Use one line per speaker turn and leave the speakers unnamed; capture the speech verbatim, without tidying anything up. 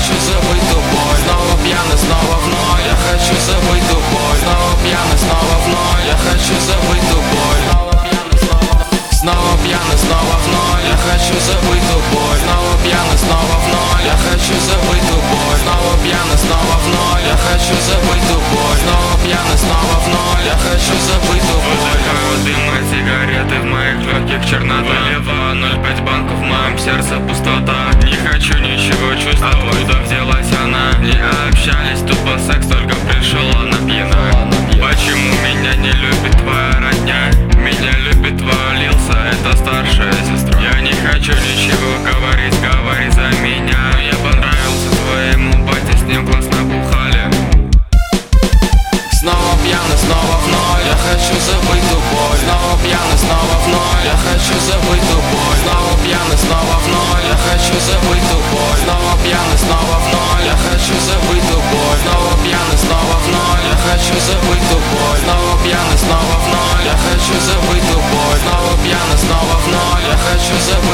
хочу забыть ту боль. Снова пьяный, снова вновь, я хочу забыть ту боль. Снова пьяный, снова вновь, я хочу забыть ту боль. Снова пьяный, снова вновь, я хочу забыть ту боль. Снова пьяный, снова вновь, я хочу забыть ту боль. Снова пьяный, снова вновь, я хочу забыть ту боль. Снова пьяный, снова вновь, я хочу забыть ту боль.
Выдыхаю дым от сигареты, в моих легких чернота. Выливаю ноль пять банков, в моем сердце пустота. Не хочу ничего чувствовать, откуда взялась она. Не общались, тупо секс, только пришел она пьяна. Почему меня не любит твоя родня? Меня любит твоя Лилса, это старшая сестра. Я не хочу ничего говорить, говори за меня. Я понравился твоему бате, с ним классно бухали.
Снова пьяный, снова вновь, я хочу забыть ту боль. Снова пьяный, снова вновь, я хочу забыть ту боль. Снова пьяный, снова вновь, я хочу забыть ту боль. Снова пьяный, снова вновь, я хочу забыть ту боль. Снова пьяный, снова вновь, я хочу забыть ту боль. Снова пьяный, снова вновь, я хочу забыть ту боль. Снова пьяный, снова вновь, я хочу забыть.